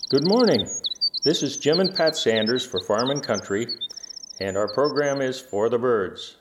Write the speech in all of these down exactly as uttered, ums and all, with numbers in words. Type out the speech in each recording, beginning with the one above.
Good morning. This is Jim and Pat Sanders for Farm and Country, and our program is For the Birds.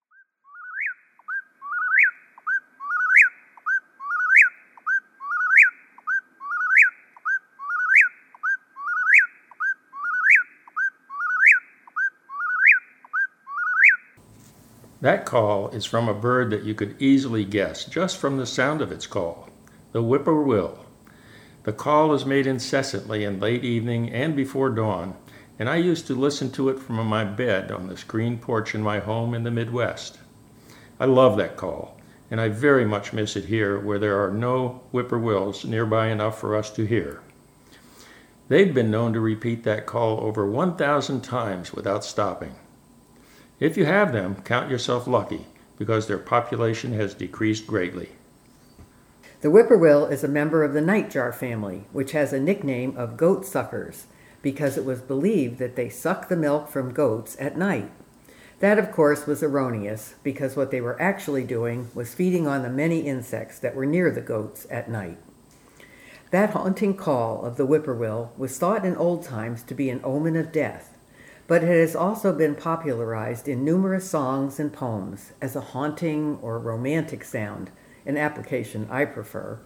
That call is from a bird that you could easily guess just from the sound of its call, the whippoorwill. The call is made incessantly in late evening and before dawn, and I used to listen to it from my bed on the screen porch in my home in the Midwest. I love that call, and I very much miss it here where there are no whippoorwills nearby enough for us to hear. They've been known to repeat that call over one thousand times without stopping. If you have them, count yourself lucky, because their population has decreased greatly. The whippoorwill is a member of the nightjar family, which has a nickname of goat suckers, because it was believed that they suck the milk from goats at night. That, of course, was erroneous, because what they were actually doing was feeding on the many insects that were near the goats at night. That haunting call of the whippoorwill was thought in old times to be an omen of death, but it has also been popularized in numerous songs and poems as a haunting or romantic sound, an application I prefer.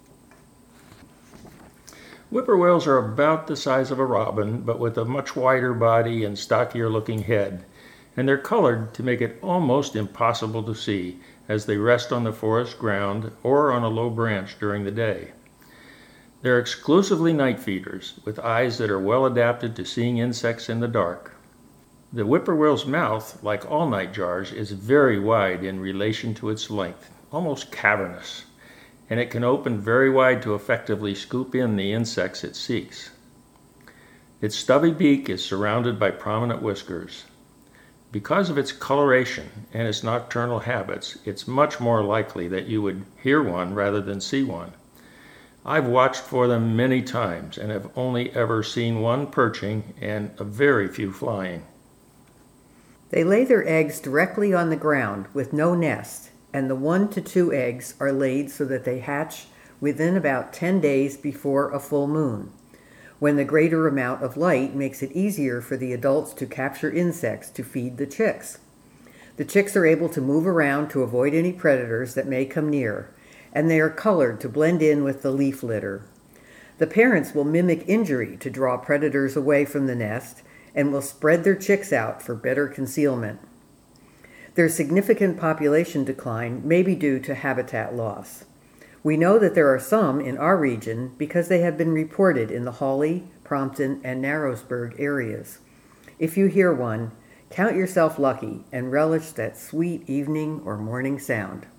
Whippoorwills are about the size of a robin, but with a much wider body and stockier looking head, and they're colored to make it almost impossible to see as they rest on the forest ground or on a low branch during the day. They're exclusively night feeders, with eyes that are well adapted to seeing insects in the dark. The whippoorwill's mouth, like all nightjars, is very wide in relation to its length, almost cavernous, and it can open very wide to effectively scoop in the insects it seeks. Its stubby beak is surrounded by prominent whiskers. Because of its coloration and its nocturnal habits, it's much more likely that you would hear one rather than see one. I've watched for them many times and have only ever seen one perching and a very few flying. They lay their eggs directly on the ground with no nest, and the one to two eggs are laid so that they hatch within about ten days before a full moon, when the greater amount of light makes it easier for the adults to capture insects to feed the chicks. The chicks are able to move around to avoid any predators that may come near, and they are colored to blend in with the leaf litter. The parents will mimic injury to draw predators away from the nest and will spread their chicks out for better concealment. Their significant population decline may be due to habitat loss. We know that there are some in our region because they have been reported in the Hawley, Prompton, and Narrowsburg areas. If you hear one, count yourself lucky and relish that sweet evening or morning sound.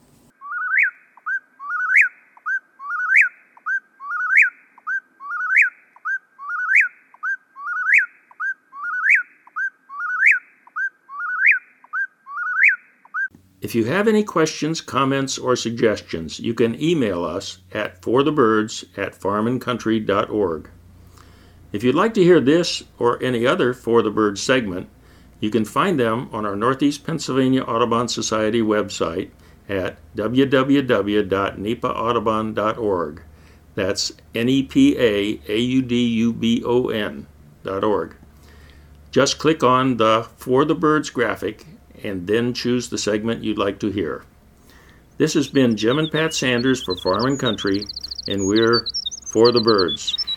If you have any questions, comments, or suggestions, you can email us at forthebirds at farm and country dot org. If you'd like to hear this or any other For the Birds segment, you can find them on our Northeast Pennsylvania Audubon Society website at w w w dot nepa audubon dot org. That's N E P A A U D U B O N dot org. Just click on the For the Birds graphic and then choose the segment you'd like to hear. This has been Jim and Pat Sanders for Farm and Country, and we're For the Birds.